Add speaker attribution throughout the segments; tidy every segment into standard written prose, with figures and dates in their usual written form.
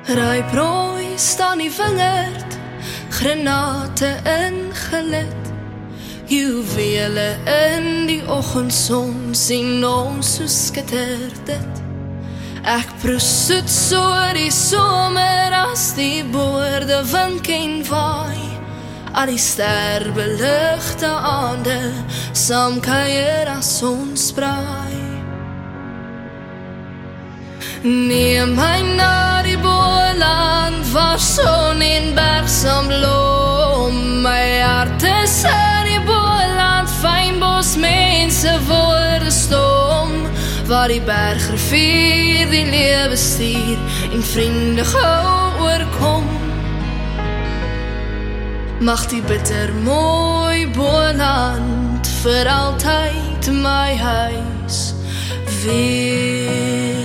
Speaker 1: Ryprooi staan die wingerd, granate ingelit, juwele in die oggendson sien ons so skitter dit. Ek proes soet so die somer as die boorde wink en waai, al die sterbeligte aande, saam kuier as ons braai. Neem my na die boland, waar son en bergsam blom, my hart is in die boland, fynbos mense woorde stom, waar die bergrivier die lewe stuur, en vriende gou oorkom. Mag die bitter mooi boland vir altyd my huis wees.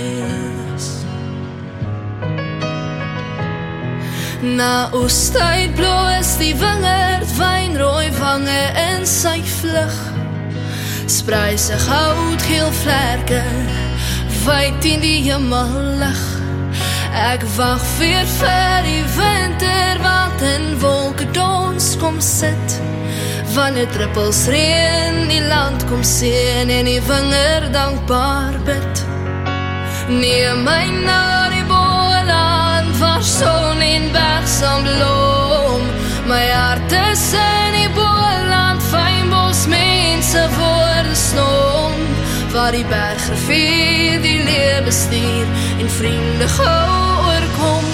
Speaker 1: Na oostyd bloos die wingerd, wynrooi wange in sy vlug, sprei sy goudgeel vlerke, wyd in die hemellig. Ek wag weer vir die winter, wat in wolke dons kom sit, wanneer druppels reën die land kom seën, en die vinger dankbaar bid. Neem my na die boland, waar son en bergsam blom, my hart is in die boland, fynbos mense woorde snom, waar die bergrivier die lewe stuur, en vriende gou oorkom.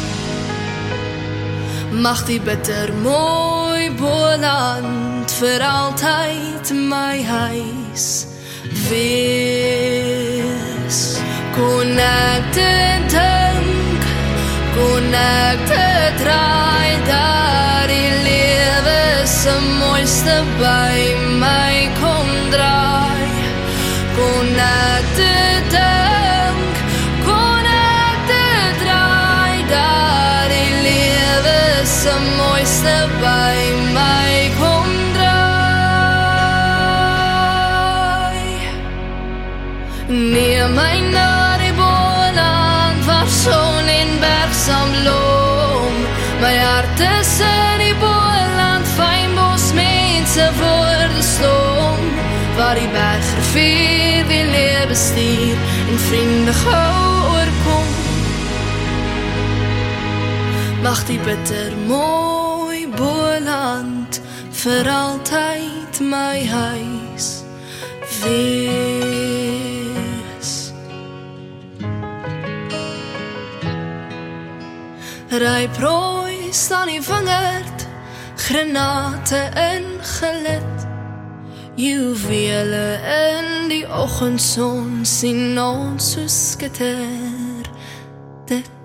Speaker 1: Mag die bitter mooi boland vir altyd my huis wees. Kon ek dit dink, kon ek dit raai, dat die lewe se mooiste by my kom draai. Kon ek dit dink, kon ek dit raai, dat die lewe se mooiste by my kom draai. Neem my na die boland, waar son en bergsam blom, my hart is in die boland, fynbos mense woorde stom, waar die bergrivier die lewe stuur, en vriende gou oorkom. Mag die bitter mooi boland vir altyd my huis wees. Ryprooi staan die wingerd, granate ingelit, juwele in die oggendson sien ons so skitter dit.